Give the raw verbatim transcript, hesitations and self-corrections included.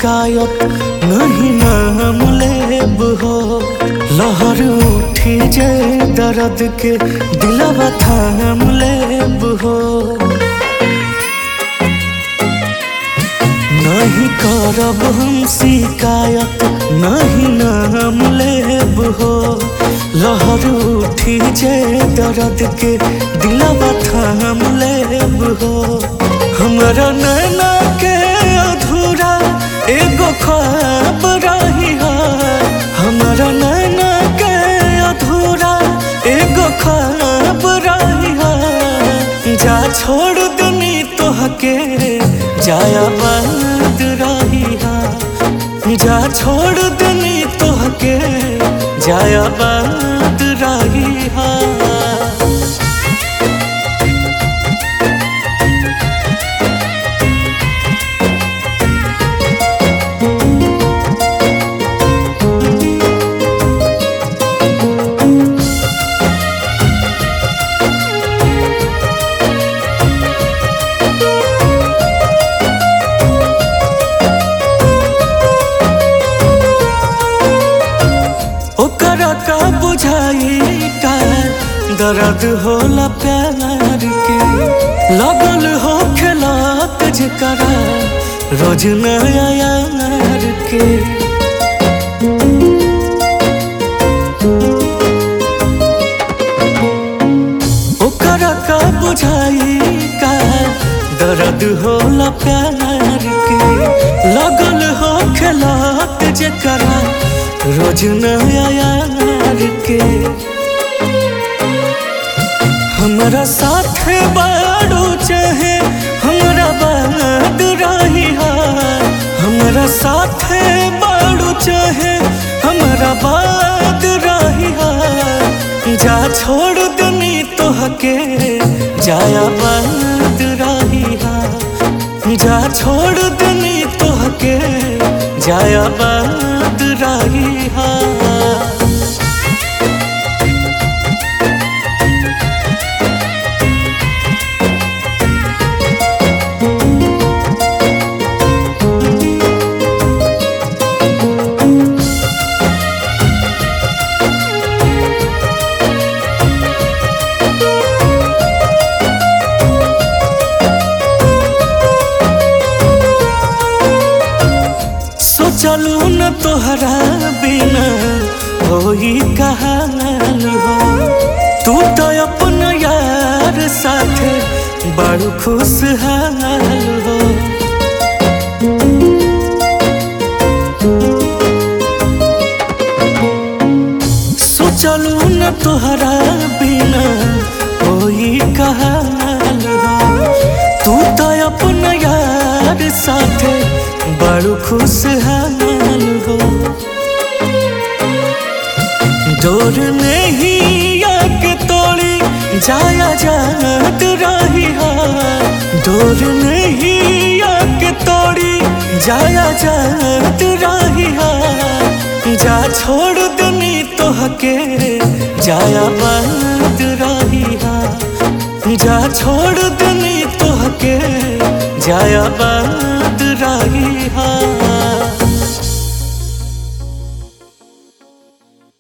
शिकायत नहीं नाम लेब हो। लहर उठी जे दर्द के दिलवा थाम लेब हो। नहीं करब हम शिकायत नहीं नाम लेब हो। लहर उठी जे दर्द के दिलवा थाम लेब हो। हमरा नैना के अधूरा एगो ख्वाब रही है। हमरा नैना के अधूरा एगो ख्वाब रही है। जा छोड़ दनी तोहके जाया बात रही है। जा छोड़ दनी तोहके जाया बात रही है। का बुझाई का दर्द होला प्यार के। लगल हो खिलात जकरा रोज नया यार के। ओकरा का बुझाई का दर्द होला प्यार के। लगल हो खिलात जकरा रोज नया यार के। हमरा साथ बाड़ू चाहे हमरा बाद रही है। हमरा साथ बाड़ू चाहे हमरा बाद रही है। जा छोड़ दनी तोहके जाया बाद रही है। जा छोड़ दनी तोहके जाया बाद रही है। चलू न तोहरा बिना होई कहाल हो। तू तो अपन यार साथे बड़ खुशहाल हो। सोचलू न तोहरा बिना होई कहाल हो। तू तो अपन यार साथे बड़ खुशहाल हो। डोर नहीं आके तोड़ी जाया जात रही है। डोर नहीं आके तोड़ी जाया जात रही है। जा छोड़ दनी तोहके जाया बात रही है। जा छोड़ दनी तोहके जाया बात रही है।